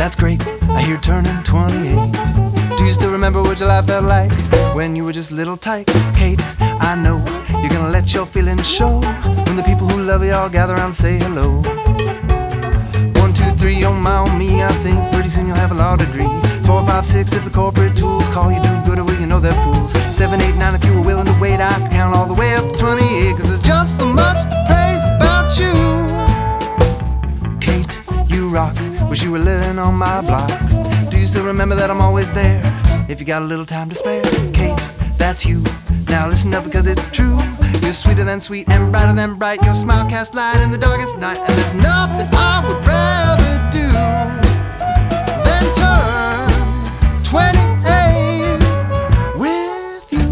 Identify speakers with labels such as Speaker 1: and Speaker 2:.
Speaker 1: That's great, I hear turning 28. Do you still remember what your life felt like when you were just a little tight? Kate, I know you're gonna let your feelings show when the people who love you all gather around and say hello. 1, 2, 3, oh my, oh me, I think pretty soon you'll have a law degree. 4, 5, 6, if the corporate tools call you do gooder, well you know they're fools. 7, 8, 9, if you were willing to wait, I could count all the way up to 28, 'cause there's just so much to praise about you. Kate, you rock, wish you were living on my block. Do you still remember that I'm always there if you got a little time to spare? Kate, that's you. Now listen up because it's true. You're sweeter than sweet and brighter than bright. Your smile casts light in the darkest night, and there's nothing I would rather do than turn 28 with you.